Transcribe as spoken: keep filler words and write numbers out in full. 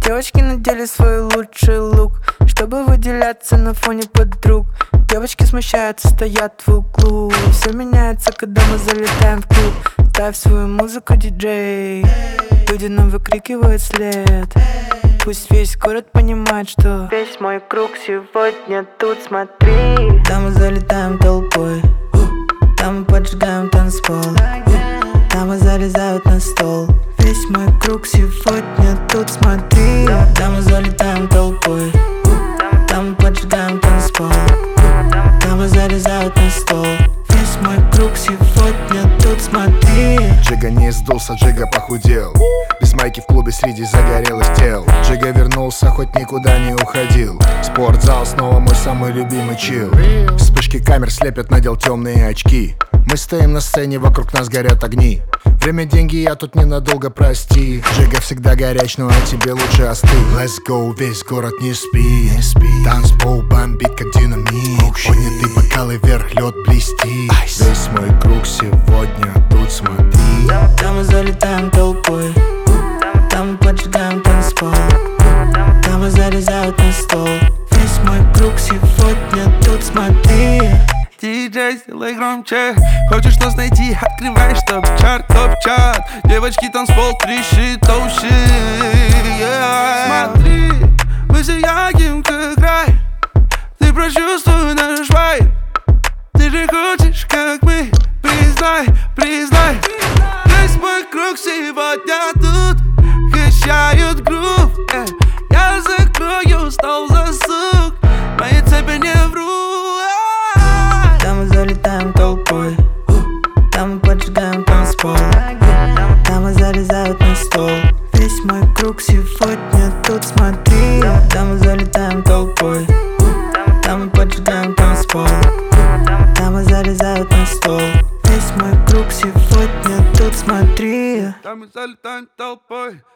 Девочки надели свой лучший лук, чтобы выделяться на фоне подруг. Девочки смущаются, стоят в углу. Все меняется, когда мы залетаем в клуб. Ставь свою музыку, диджей. Люди нам выкрикивают след. Пусть весь город понимает, что весь мой круг сегодня тут, смотри. Там мы залетаем толпой, там мы поджигаем танцпол, там мы залезают на стол. Весь мой круг сегодня тут, смотри. Там мы залетаем толпой, там мы поджигаем танцпол, там мы залезают на стол. Весь мой круг сегодня тут, смотри. Джига не сдулся, Джига похудел. Без майки в клубе среди загорелых тел. Джига вернулся, хоть никуда не уходил. Спортзал снова мой самый любимый чил. Вспышки камер слепят, надел темные очки. Мы стоим на сцене, вокруг нас горят огни. Время, деньги, я тут ненадолго, прости. Джига всегда горяч, но а тебе лучше остыть. Let's go, весь город не спи, не спи. Танцпол бомбит, как динамит. Поднятый бокалы вверх, лед блестит. Весь мой круг сегодня тут, смотри. Там мы залетаем толпой, там мы поджигаем танцпол, там мы залезают на стол. Весь мой круг сегодня тут, смотри. Диджей, сделай громче. Хочешь нас найти, открываешь топ-чарт, топ-чарт. Девочки, танцпол, трещит, oh shit, yeah. Смотри, мы сияем, как рай. Ты прочувствуй наш вайб. Ты же хочешь, как мы. Признай, признай. Весь мой круг сегодня тут. Качают грув, э. Я закрою стол за сук. Мои цепи не врут. Там мы залетаем толпой, там мы поджигаем танцпол, там мы залезают на стол. Весь мой круг сегодня тут, смотри. Там мы залетаем толпой, там мы поджигаем танцпол, там мы залезают на стол. Весь мой круг сегодня тут, смотри. Там мы залетаем толпой.